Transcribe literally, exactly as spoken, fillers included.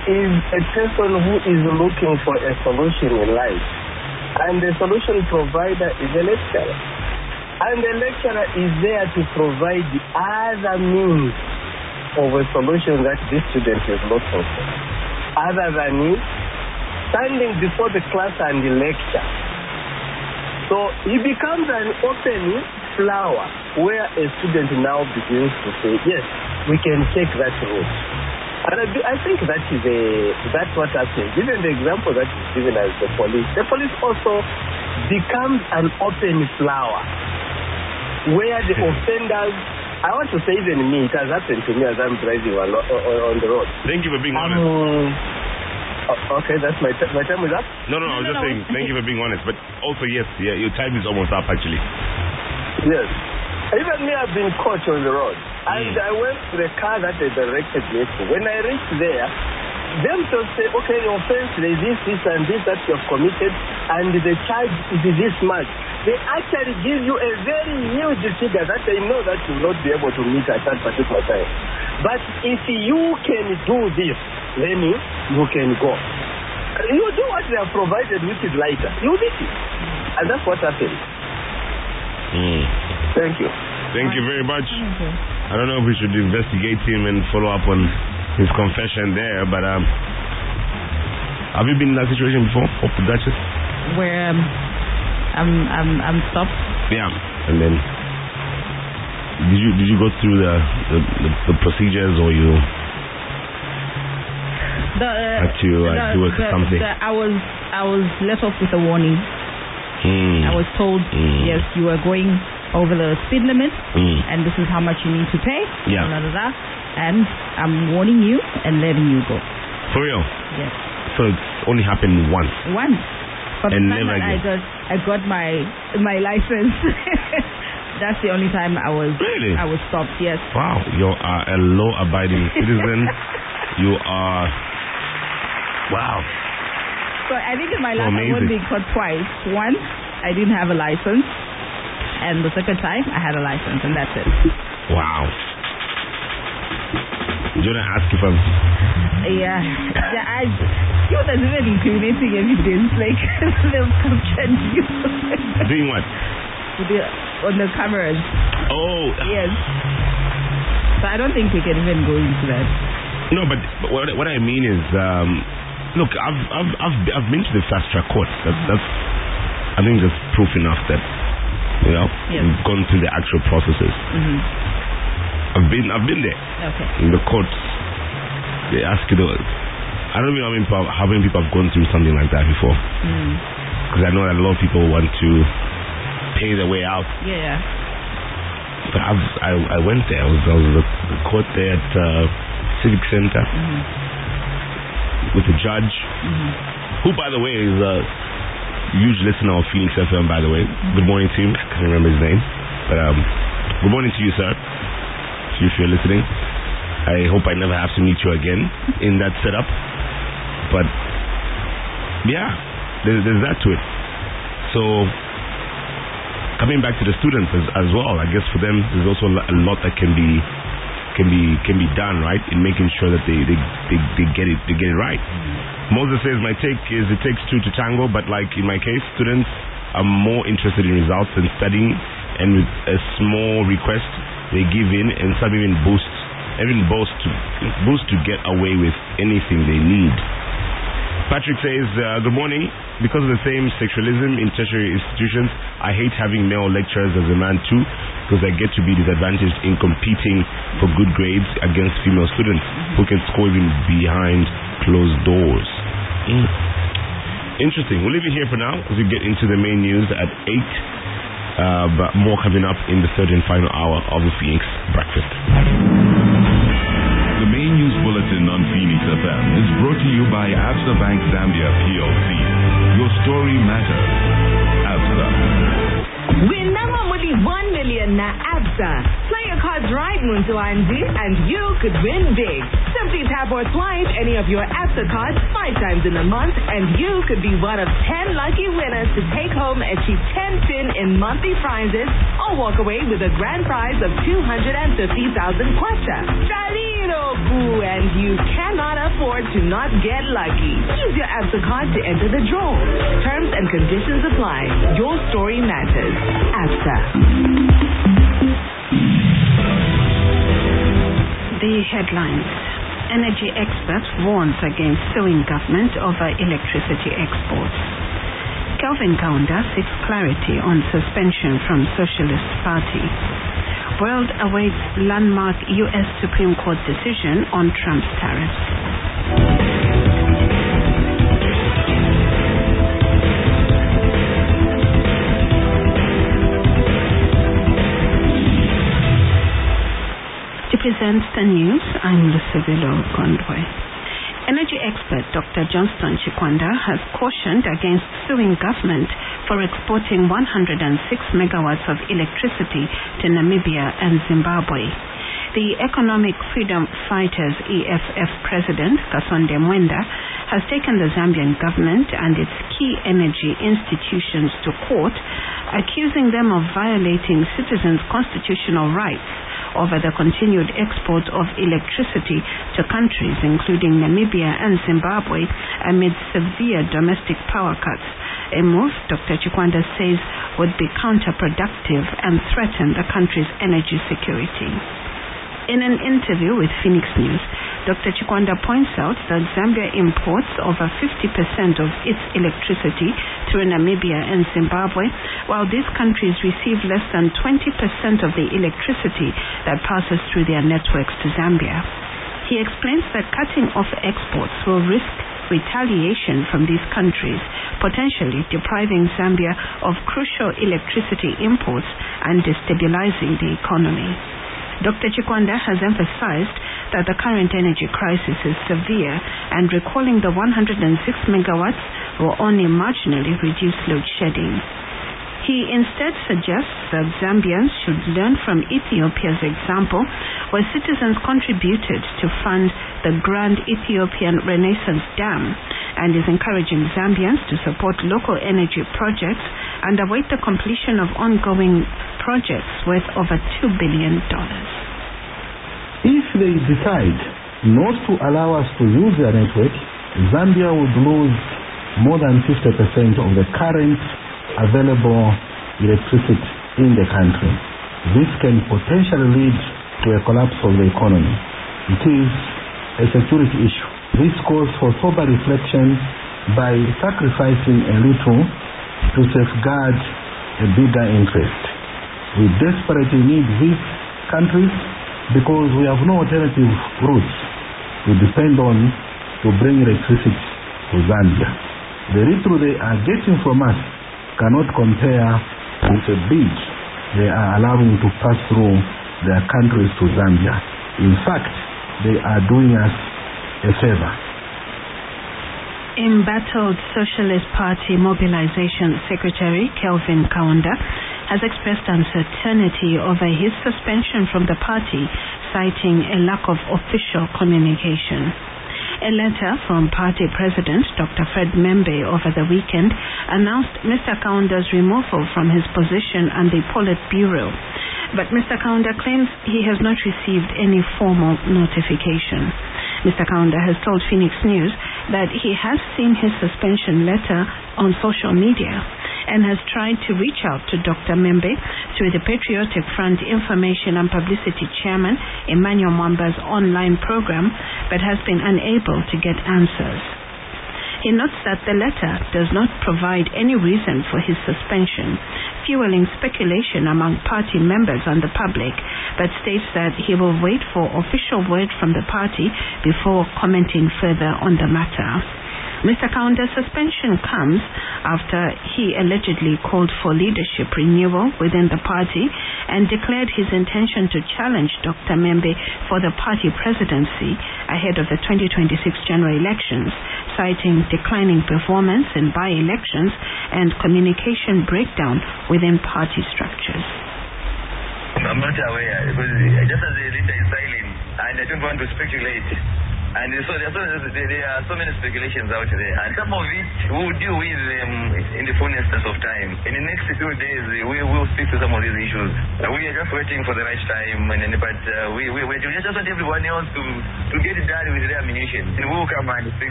is a person who is looking for a solution in life. And the solution provider is a lecturer. And the lecturer is there to provide the other means of a solution that this student is looking for. Other than standing before the class and the lecture. So he becomes an open flower where a student now begins to say, yes, we can take that route. And I, I think that is a, that's what happens. Even the example that is given as the police, the police also becomes an open flower where the offenders, I want to say even me, it has happened to me as I'm driving on, on the road. Thank you for being honest. Um, Okay, that's my t- my time is up? No, no, no, I was just saying, thank you for being honest. But also, yes, yeah, your time is almost up, actually. Yes. Even me, I've been caught on the road. And mm. I went to the car that they directed me to. When I reached there, themselves say, okay, your offense, there is this, this, and this that you have committed, and the charge is this much. They actually give you a very huge figure that they know that you will not be able to meet at that particular time. But if you can do this, then you can go. You do what they have provided, which is lighter. You meet it. And that's what happened. Mm. Thank you. Thank you very much. I don't know if we should investigate him and follow up on his confession there, but um, have you been in that situation before, of the Duchess? Where um, I'm, I'm, I'm stopped? Yeah. And then, did you did you go through the the, the, the procedures, or you the, uh, had to uh, the, do it the, something? The, I was I was let off with a warning. Mm. I was told, mm. yes, you are going over the speed limit, mm. and this is how much you need to pay. Yeah. Blah, blah, blah, and I'm warning you and letting you go. For real? Yes. So it's only happened once? Once. But and the time never that I got, I got my my license. That's the only time I was really? I was stopped. Yes. Wow, you are a law-abiding citizen. You are. Wow. So I think in my so life I won't be caught twice. Once I didn't have a license, and the second time I had a license, and that's it. Wow. Do you want to ask if I'm? Yeah. yeah I, you know, there's even incriminating evidence, like they've captured you. Doing what? The, on the cameras. Oh. Yes. So I don't think we can even go into that. No, but, but what, what I mean is, um, look, I've I've I've I've been to the fast track courts. That's that's I think that's proof enough that you know yes. we've gone through the actual processes. Mm-hmm. I've been I've been there. Okay. In the courts, they ask you the. I don't know how many people how many people have gone through something like that before. Because mm. I know that a lot of people want to pay their way out. Yeah. But I've, I I went there. I was I was at the court there at uh, Civic Center mm-hmm. with the judge, mm-hmm. who by the way is a huge listener of Phoenix F M. By the way, mm-hmm. Good morning to him. I can't remember his name, but um, good morning to you, sir. If you're listening, I hope I never have to meet you again in that setup. But yeah, there's, there's that to it. So coming back to the students as, as well, I guess for them there's also a lot that can be can be can be done, right, in making sure that they they, they, they get it they get it right. Mm-hmm. Moses says my take is it takes two to tango, but like in my case, students are more interested in results than studying, and with a small request they give in and some even boost even boast to boost to get away with anything they need. Patrick says, uh, good morning. Because of the same sexualism in tertiary institutions, I hate having male lecturers as a man too, because I get to be disadvantaged in competing for good grades against female students who can score even behind closed doors. Mm. Interesting. We'll leave it here for now as we get into the main news at eight. Uh, but more coming up in the third and final hour of the Phoenix Breakfast. The main news bulletin on Phoenix F M is brought to you by Absa Bank Zambia P L C. Your story matters. Absa. Win number one million na Absa. Play your cards right, Muntu Anji, and you could win big. Simply tap or swipe any of your Absa cards five times in a month, and you could be one of ten lucky winners to take home a cheap ten pin in monthly prizes, or walk away with a grand prize of two hundred fifty thousand kwacha. Charlie! Kidogu, and you cannot afford to not get lucky. Use your Absa card to enter the draw. Terms and conditions apply. Your story matters. Absa. The headlines. Energy experts warns against suing government over electricity exports. Kelvin Kaunda seeks clarity on suspension from Socialist Party. World awaits landmark U S Supreme Court decision on Trump's tariffs. To present the news, I'm Lucivilo Gondwe. Energy expert Doctor Johnston Chikwanda has cautioned against suing government for exporting one hundred six megawatts of electricity to Namibia and Zimbabwe. The Economic Freedom Fighters E F F President Kasonde Mwenda has taken the Zambian government and its key energy institutions to court, accusing them of violating citizens' constitutional rights over the continued export of electricity to countries including Namibia and Zimbabwe amid severe domestic power cuts, a move Doctor Chikwanda says would be counterproductive and threaten the country's energy security. In an interview with Phoenix News, Doctor Chikwanda points out that Zambia imports over fifty percent of its electricity through Namibia and Zimbabwe, while these countries receive less than twenty percent of the electricity that passes through their networks to Zambia. He explains that cutting off exports will risk retaliation from these countries, potentially depriving Zambia of crucial electricity imports and destabilizing the economy. Doctor Chikwanda has emphasized that the current energy crisis is severe, and recalling the one hundred six megawatts will only marginally reduce load shedding. He instead suggests that Zambians should learn from Ethiopia's example, where citizens contributed to fund the Grand Ethiopian Renaissance Dam, and is encouraging Zambians to support local energy projects and await the completion of ongoing projects worth over two billion dollars. If they decide not to allow us to use their network, Zambia would lose more than fifty percent of the current available electricity in the country. This can potentially lead to a collapse of the economy. It is a security issue. This calls for sober reflection by sacrificing a little to safeguard a bigger interest. We desperately need these countries because we have no alternative routes to depend on to bring electricity to Zambia. The little they are getting from us cannot compare with the big they are allowing to pass through their countries to Zambia. In fact, they are doing us a favor. Embattled Socialist Party Mobilization Secretary Kelvin Kaunda has expressed uncertainty over his suspension from the party, citing a lack of official communication. A letter from party president Doctor Fred Membe over the weekend announced Mister Kaunda's removal from his position and the Politburo, but Mister Kaunda claims he has not received any formal notification. Mister Kaunda has told Phoenix News that he has seen his suspension letter on social media and has tried to reach out to Doctor Membe through the Patriotic Front Information and Publicity Chairman Emmanuel Mwamba's online program, but has been unable to get answers. He notes that the letter does not provide any reason for his suspension, fueling speculation among party members and the public, but states that he will wait for official word from the party before commenting further on the matter. Mister Kaunda's suspension comes after he allegedly called for leadership renewal within the party and declared his intention to challenge Doctor Membe for the party presidency ahead of the twenty twenty-six general elections, citing declining performance in by-elections and communication breakdown within party structures. I'm not aware because just as the leader is silent and I don't want to speculate. And so there are so, there are so many speculations out there. And some of it we'll deal with um, in the fullness of time. In the next few days, we will speak to some of these issues. Uh, we are just waiting for the right time. And, but uh, we, we, we just want everyone else to, to get it done with their ammunition. And we will come and speak